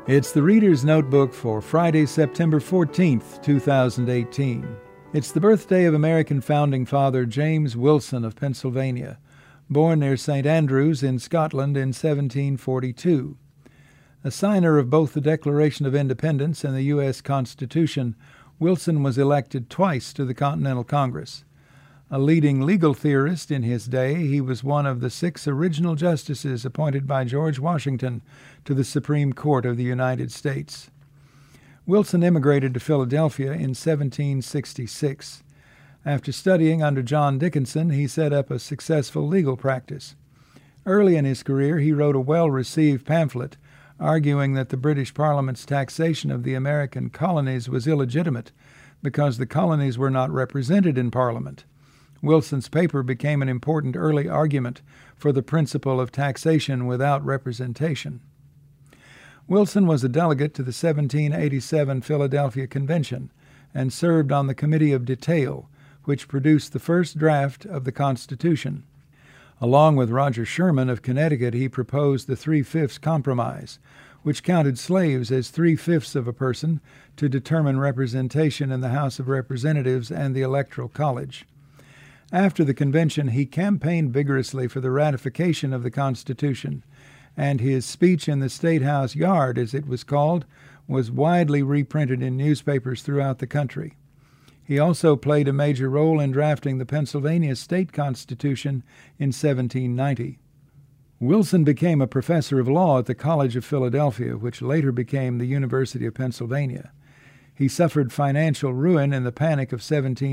It's the Reader's Notebook for Friday, September 14th, 2018. It's the birthday of American founding father James Wilson of Pennsylvania, born near St. Andrews in Scotland in 1742. A signer of both the Declaration of Independence and the U.S. Constitution, Wilson was elected twice to the Continental Congress. A leading legal theorist in his day, he was one of the 6 original justices appointed by George Washington to the Supreme Court of the United States. Wilson immigrated to Philadelphia in 1766. After studying under John Dickinson, he set up a successful legal practice. Early in his career, he wrote a well-received pamphlet arguing that the British Parliament's taxation of the American colonies was illegitimate because the colonies were not represented in Parliament. Wilson's paper became an important early argument for the principle of taxation without representation. Wilson was a delegate to the 1787 Philadelphia Convention and served on the Committee of Detail, which produced the first draft of the Constitution. Along with Roger Sherman of Connecticut, he proposed the 3/5 Compromise, which counted slaves as 3/5 of a person to determine representation in the House of Representatives and the Electoral College. After the convention, he campaigned vigorously for the ratification of the Constitution, and his speech in the State House Yard, as it was called, was widely reprinted in newspapers throughout the country. He also played a major role in drafting the Pennsylvania State Constitution in 1790. Wilson became a professor of law at the College of Philadelphia, which later became the University of Pennsylvania. He suffered financial ruin in the Panic of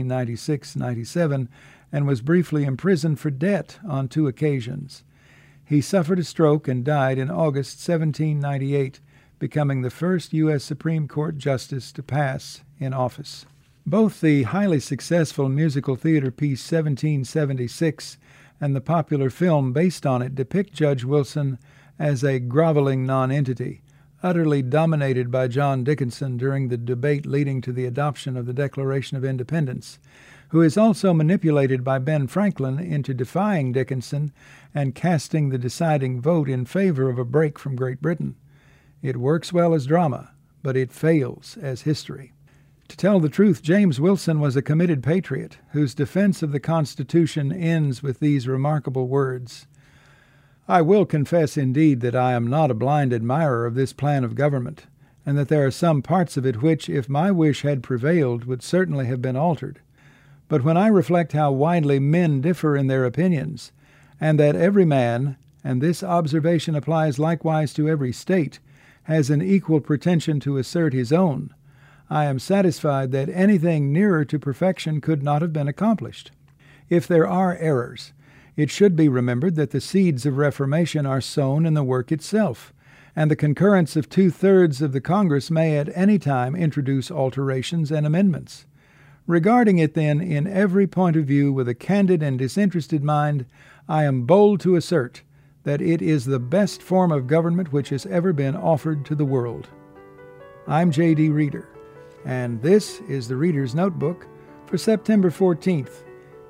1796-97 and was briefly imprisoned for debt on 2 occasions. He suffered a stroke and died in August 1798, becoming the first U.S. Supreme Court justice to pass in office. Both the highly successful musical theater piece 1776 and the popular film based on it depict Judge Wilson as a groveling nonentity, utterly dominated by John Dickinson during the debate leading to the adoption of the Declaration of Independence, who is also manipulated by Ben Franklin into defying Dickinson and casting the deciding vote in favor of a break from Great Britain. It works well as drama, but it fails as history. To tell the truth, James Wilson was a committed patriot whose defense of the Constitution ends with these remarkable words: "I will confess indeed that I am not a blind admirer of this plan of government, and that there are some parts of it which, if my wish had prevailed, would certainly have been altered. But when I reflect how widely men differ in their opinions, and that every man, and this observation applies likewise to every state, has an equal pretension to assert his own, I am satisfied that anything nearer to perfection could not have been accomplished. If there are errors, it should be remembered that the seeds of reformation are sown in the work itself, and the concurrence of 2/3 of the Congress may at any time introduce alterations and amendments. Regarding it, then, in every point of view with a candid and disinterested mind, I am bold to assert that it is the best form of government which has ever been offered to the world." I'm J.D. Reader, and this is the Reader's Notebook for September 14th,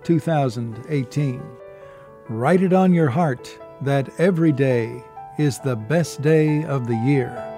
2018. Write it on your heart that every day is the best day of the year.